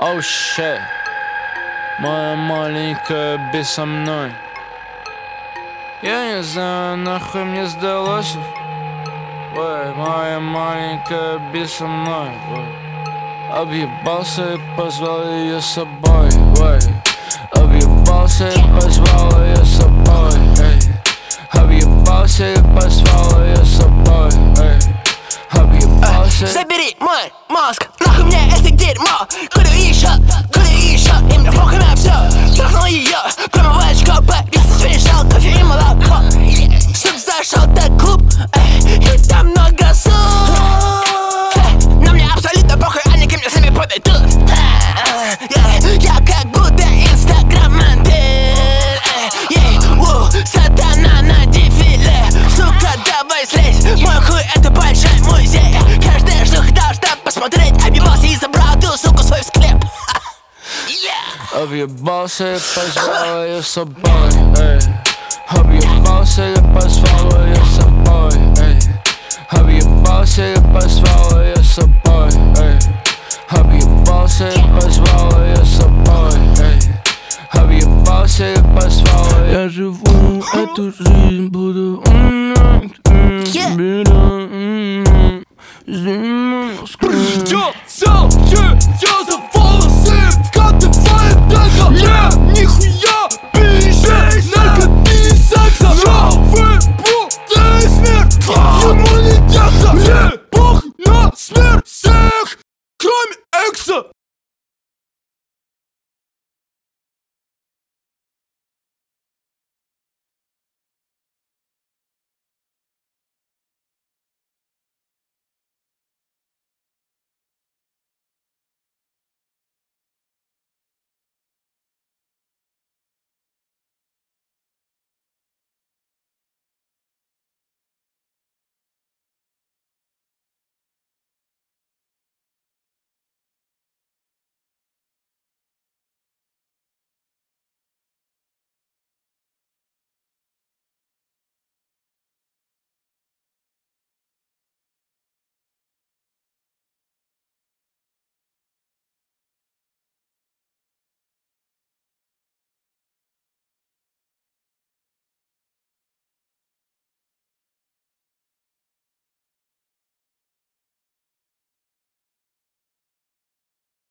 Oh shit, моя маленькая без со мной. Я не знаю, нахуй мне сдалось. Ой, моя маленькая без со мной. Объебался и позвал ее с собой. Ой, объебался и позвал ее с собой. Объебался и позвал ее с собой. Объебался. Забери мой мозг, нахуй мне это дерьмо. Куда еще, и мне похуй на все. Трахнул ее, прямо в очко, я смешал кофе и молоко. Чтоб зашел в клуб, и там много су. Но мне абсолютно похуй, они ко мне сами подойдут. Я как будто инстаграм-модель. Сатана на дефиле. Сука, давай слезь, мой хуй это большой музей. Каждая шлюха должна посмотреть. Объебался и забрал ту суку свой в склеп. Объебался и позвал ее с собой. Объебался и позвал ее с собой. Объебался и позвал ее с собой. Объебался и позвал ее с собой. Объебался и позвал ее. Я живу эту жизнь, буду умирать. Зима,